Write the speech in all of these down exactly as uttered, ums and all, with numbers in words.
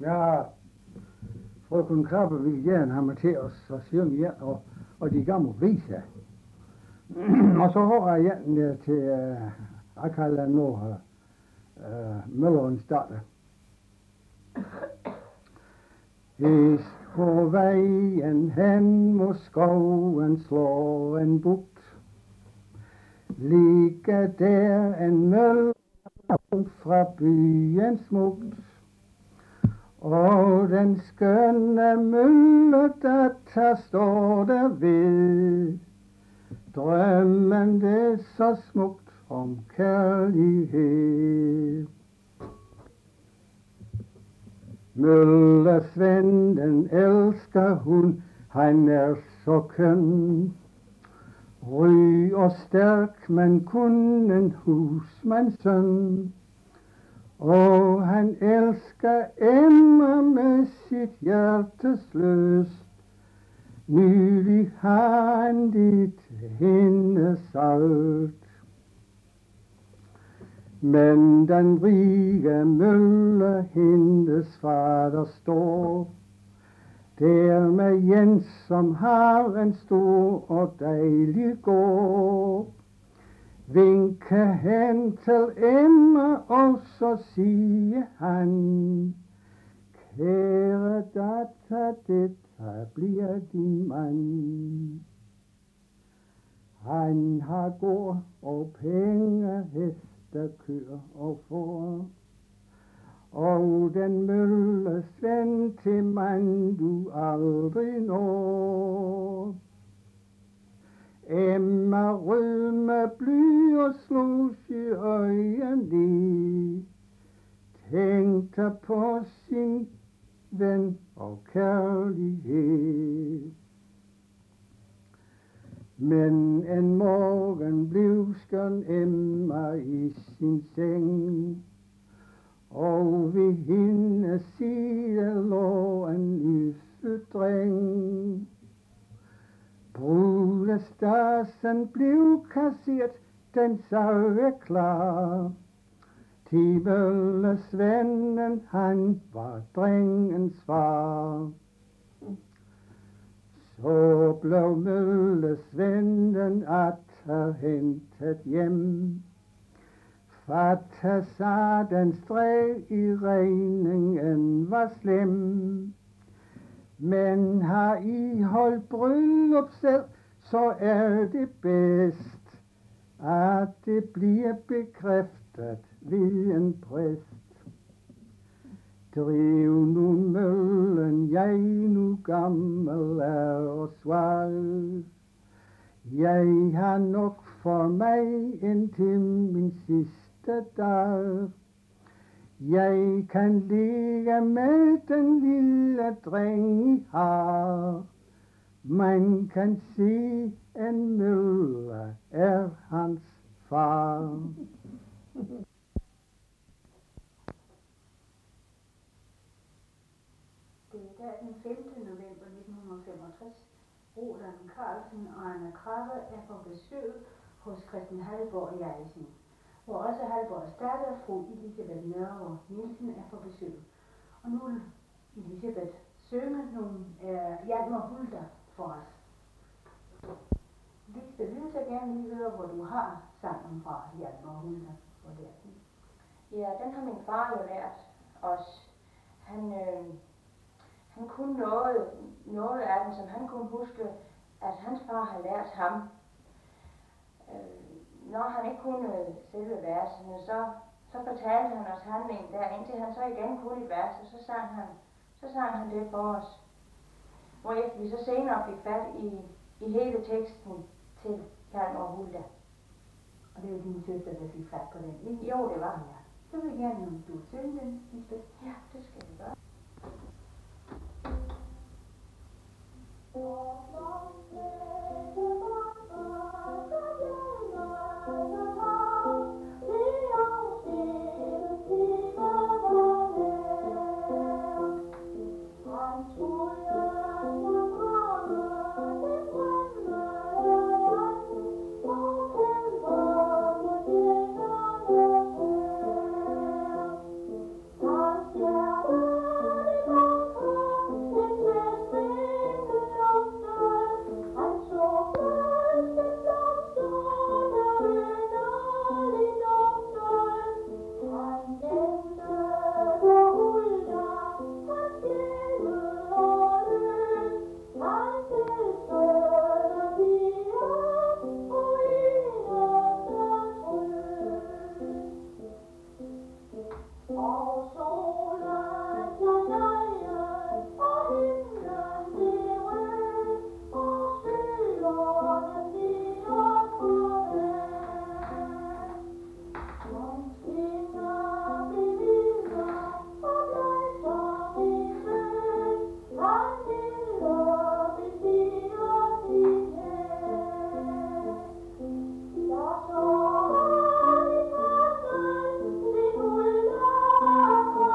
Ja, frøken Krabbe ville gerne have mig til os at synge igen, og, og de gamle viser. Og så har jeg igen til, uh, jeg kalder nu uh, Møllerens datter. Hvis på vejen hen mod skoven slår en bugt, ligger der en mølle fra byen smukt. Og den skønne mølle, der står der ved, drømmen det så smukt om kærlighed. Møllesvend, den elsker hun, han er så køn. Ry og stærk, men kun en husmandssøn. Og han elsker Emma med sit hjertes lyst. Nylig har han dit hendes alt. Men den rige mølle hendes fader står der med Jens, som har en stor og dejlig gård. Vinke hen til Emma, og så siger han, kære datter, det her bliver din mand. Han har gård og penge, heste, køer og får, og den møllesvend til mand du aldrig når. Emma rød med bly og slog i øjnene, tænkte på sin ven og kærlighed. Men en morgen blev skøn Emma i sin seng, og ved hendes side lå en nyfødt dreng. Brudestassen blev kasseret, den sag klar. Til møllesvennen, han var drengens far. Så blev møllesvennen atter hentet hjem. Fatta sa den stræk i regningen var slem. Men har I holdt bryllup selv, så er det bedst, at det bliver bekræftet ved en præst. Driv nu møllen, jeg nu gammel er og svag. Jeg har nok for mig indtil min sidste dag. Jeg kan ligge med den lille dreng I har. Man kan se en mølle er hans far. Det er dag den femte november nitten femogtres. Roland Carlsen og Anna Krabbe er på besøg hos Christian Halborg Jejsen, hvor også Halborgs datter, fru Elisabeth Nørgaard Nielsen, er på besøg. Og nu vil Elisabeth synge nogle uh, Hjalmar Hulda for os. Lisbeth, vil så gerne lige høre, hvor du har sangen fra Hjalmar Hulda. Ja, den har min far jo lært os. Han, øh, han kunne noget, noget af den, som han kunne huske, at hans far havde lært ham. Øh, når han ikke kunne selve versene, så, så fortalte han os handlingen der, indtil han så igen kunne et vers, og så sang han, så sang han det for os. Hvorefter vi så senere fik fat i, i hele teksten til Hjalmar Hulda. Og det er jo din søster, der fik fat på den, ikke? Jo, det var han, ja. Så vil jeg gerne, om du synge den, Lisbeth. Ja, det skal vi gøre. Yeah. Oh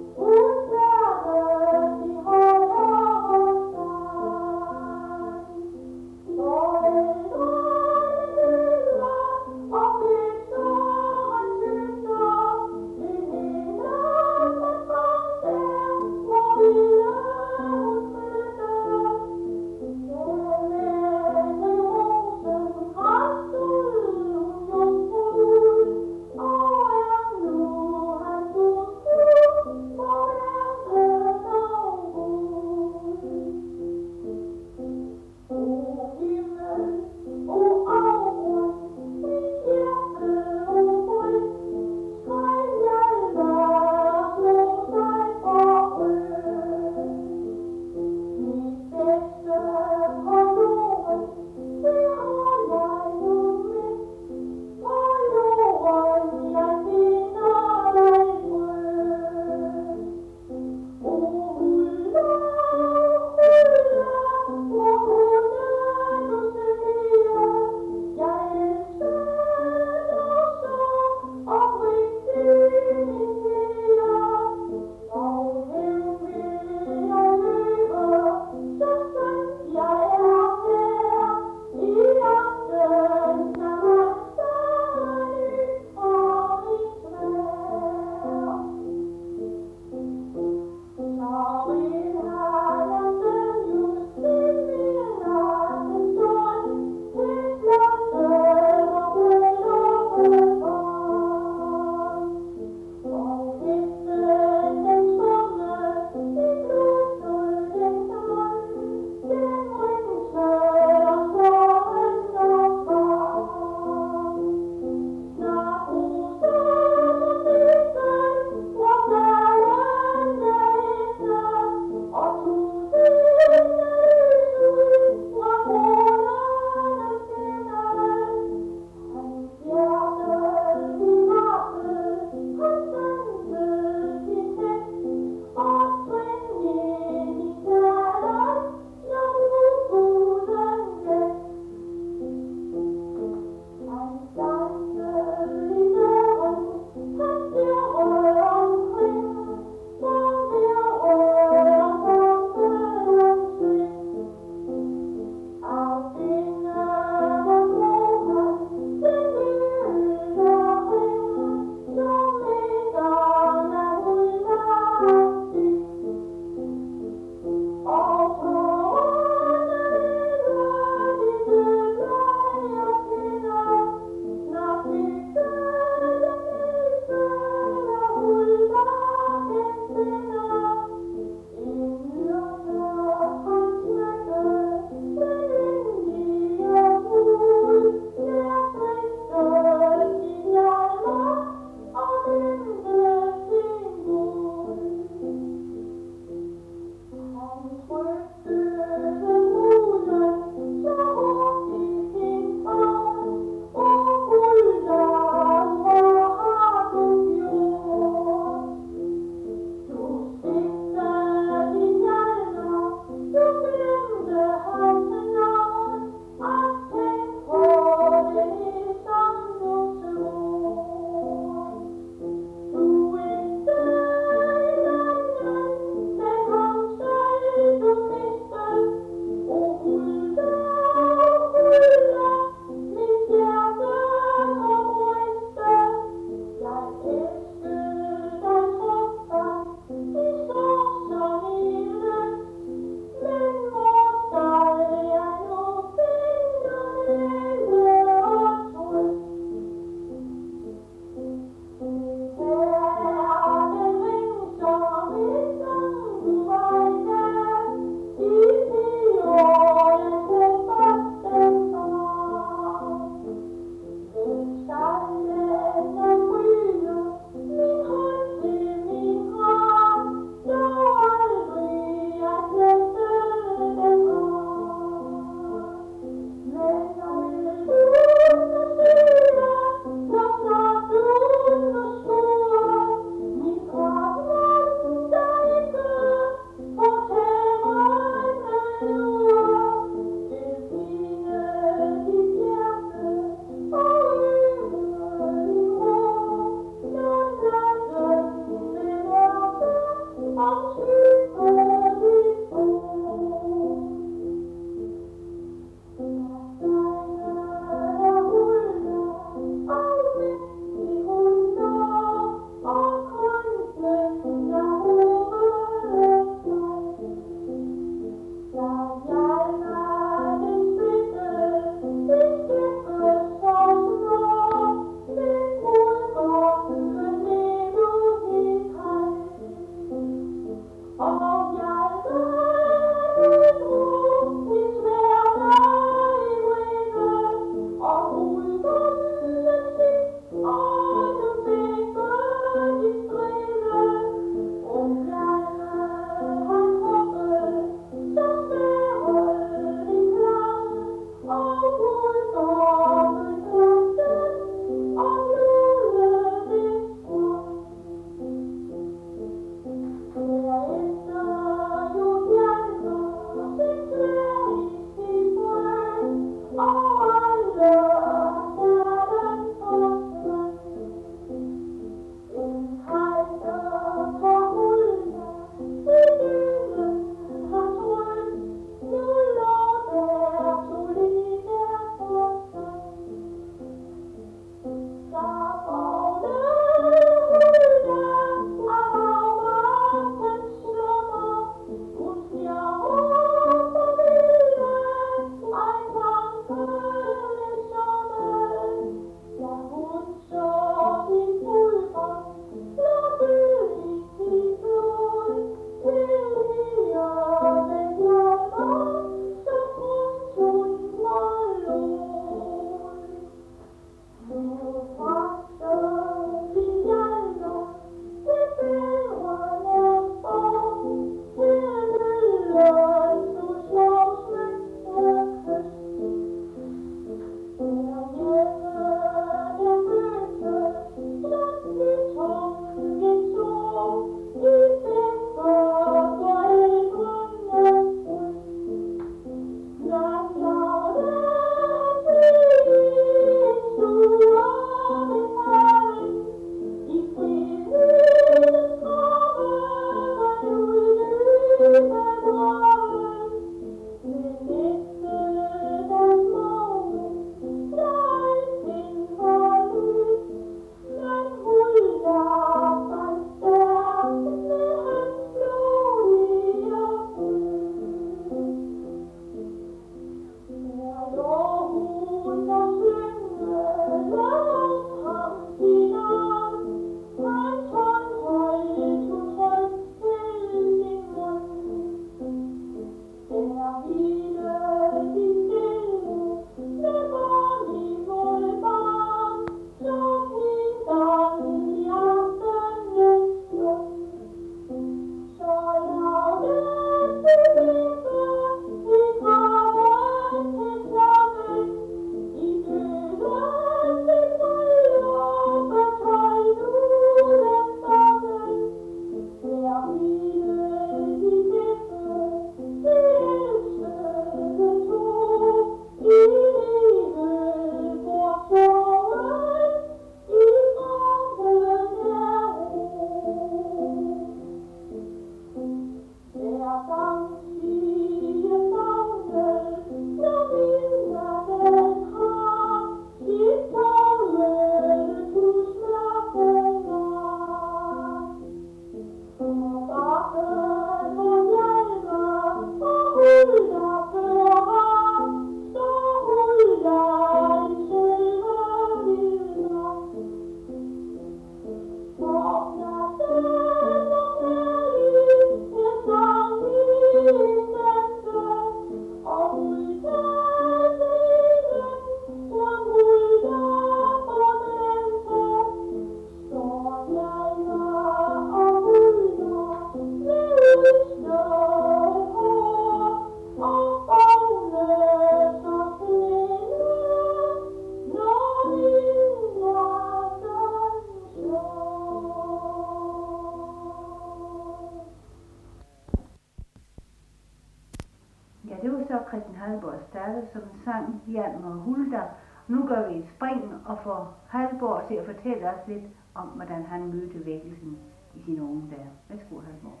Christian Halldorf startede som en sang, Hjalmar og Hulda. Nu gør vi et spring og får Halldorf til at fortælle os lidt om, hvordan han mødte vækkelsen i sine unge dage. Værsgo, Halldorf.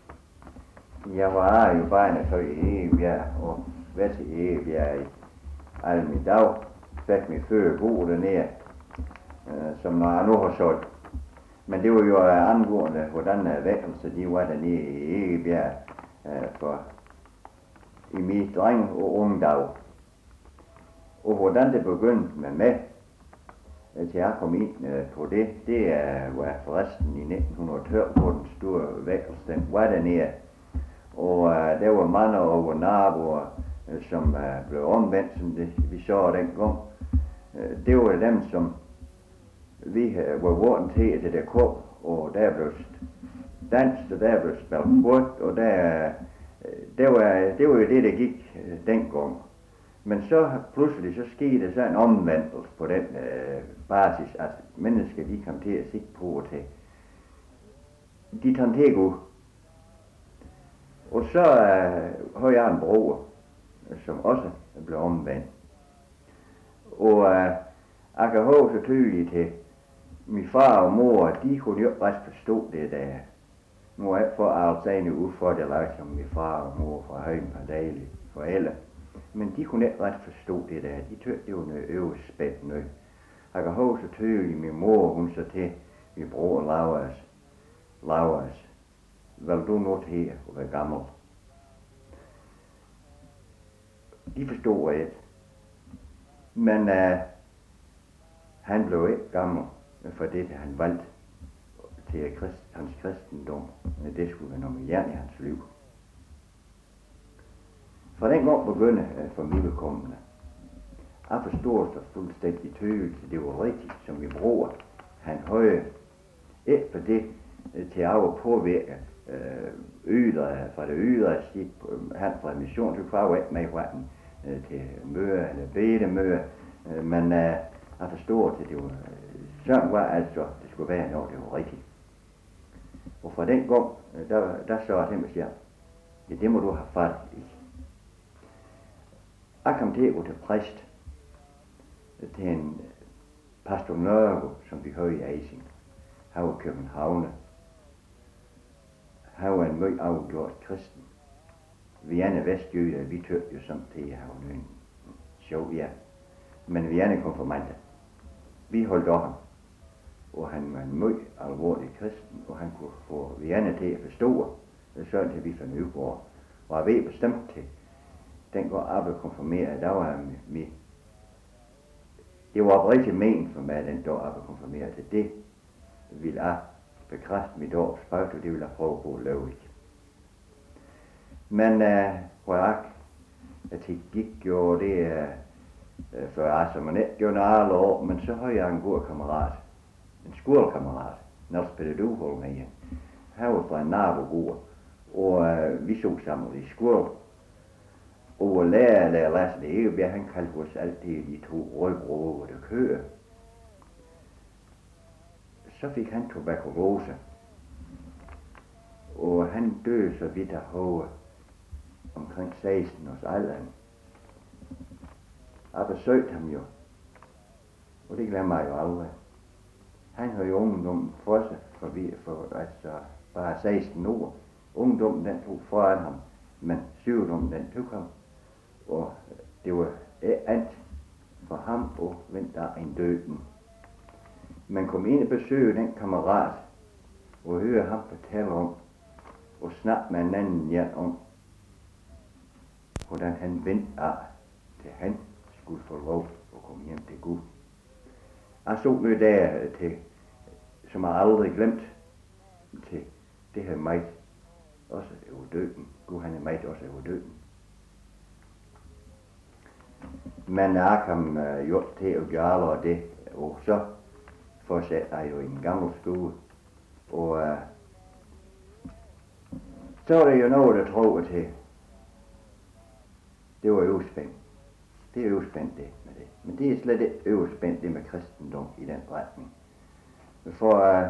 Jeg var jo barnet for Egebjerg og hvad til Egebjerg i alle mine dag. Fik min før bo dernede, øh, som når jeg nu har solgt. Men det var jo angående, hvordan vækkelse de var dernede i Egebjerg øh, for i mit dreng- og unge dag. Og hvordan det begyndte med mig, til jeg kom ind øh, på det, det øh, var forresten i nitten tolv, hvor den store vækkelse den var dernede. Og uh, der var mange over naboer, uh, som uh, blev omvendt, som det, vi så dengang. Uh, det var dem, som vi uh, var vant til til det kom, og der blev danset, og der blev spillet fod, og der, uh, det, var, det var jo det, der gik uh, dengang. Men så pludselig så skete der så en omvendelse på den uh, basis, at mennesker de kom til at sigte på og til. De tager til at gå. Og så uh, har jeg en bror, som også blev omvendt. Og uh, jeg kan huske så tydeligt til min far og mor, de kunne jo ikke forstå det der. Nu er jeg for alt ud for det lag som min far og mor fra højen var dejlige forældre. Men de kunne ikke ret forstå det der. De tøgte det var noget øvespændt noget. Jeg kan huske så tydeligt min mor, hun så til min bror Lauras. Lauras, vil du nu til at være gammel? De forstod ikke. Men uh, han blev ikke gammel, for det han valgte til krist, hans kristendom. Det skulle være noget hjern i hans liv. Fra den gang begyndte uh, familiekommende. Jeg forstod så fuldstændig tydeligt, at det var rigtigt, som min bror, han havde ikke for det uh, til at påvirke uh, ydre, fra det ydre skib, han fra mission, så var jo ikke med fra den uh, til møder eller bedemøder, uh, men uh, jeg forstod, at det var, uh, sådan var altså, det skulle være noget, det var rigtigt. Og fra den gang, uh, der, der så jeg til mig siger, ja, det må du have fat i. Jeg kom til at gå til præst til en pastor Nørgaard, som vi havde i Eising. Han var københavner. Han var en meget afgjort kristen. Vi andre vestjyder, vi tøgte jo samtidig at have en sjov, ja. Men vi andre konfirmander. Vi holdt af ham. Og han var en meget alvorlig kristen, og han kunne få vi andre til at forstå, sådan til vi fandt Nyborg. Og jeg ved bestemt til, den går op og konfirmeret, der var han med. Det var oprigtigt ment for mig, den dag op og konfirmeret, til det ville jeg bekræfte mit års spørg, og det ville jeg prøve på at lave ikke. Men uh, hvor jeg, at det gik jo det, uh, for jeg som man ikke gjorde noget alle år, men så havde jeg en god kammerat, en skolekammerat, Niels Peter Duholm med igen. Han var fra en nabogård, og uh, vi så sammen i skole. Og lærer, lærer Lasse, det er jo bare, han kaldte os altid de to rødbrødre, der kører. Så fik han tuberkulose. Og han døde så vidt af hovedet omkring seksten års alderen. Jeg besøgte ham jo. Og det glemmer jeg jo aldrig. Han havde jo ungdommen for sig, for, vi, for altså bare seksten år. Ungdommen den tog foran ham, men sygdommen den tog ham. Og det var andet for ham og venter en døden. Man kom ind og besøgte den kammerat og hørte ham fortælle om og snakke med en anden hjem om, hvordan han vendte af, til han skulle få lov at komme hjem til Gud. Jeg så noget der til, som jeg aldrig glemt, til det her mig også over døden. Gud han er mig også over døden. Men jeg kom uh, jo til at gøre det, og så fortsatte jeg jo i en gammel skole. Og uh, så var det jo noget, der troede til. Det var jo spændt. Det er jo spændt det med det. Men det er slet ikke øverspændt det med kristendom i den retning. For uh,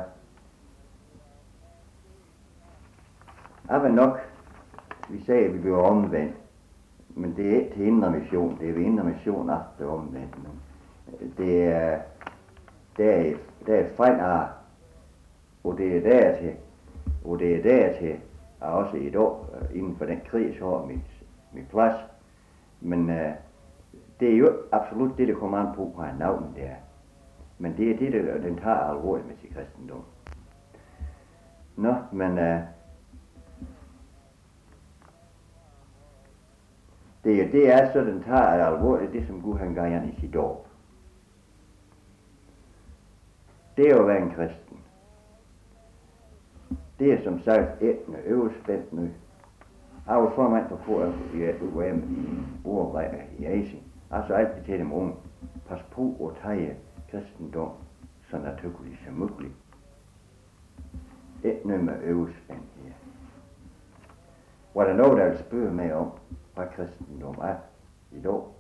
jeg var nok, vi sagde, at vi blev omvendt. Men det er ikke til indre mission, det er ved indre mission at det omvendt. Men det er, det er, det er fremad, og det er dertil, og det er dertil, at også i dag, inden for den krig, så har mit, mit plads. Men uh, det er jo absolut det, der kommer an på, hvad navnet det er. Men det er det, der den tager alvorligt med sin kristendom. Nå, men uh, Det, det er så, den tager alvorligt det, som Gud han gør i sit dåb. Det er jo at være en kristen. Det er som sagt et med øverspændt nu. Jeg var formand for få i U M i Borgrækker i Asien. Jeg så altid til dem unge, pas på at tage kristendom så naturligt som muligt. Et nummer øvespænd her. Var der noget, der vil spørge mig om, hvad kristendom er i dag?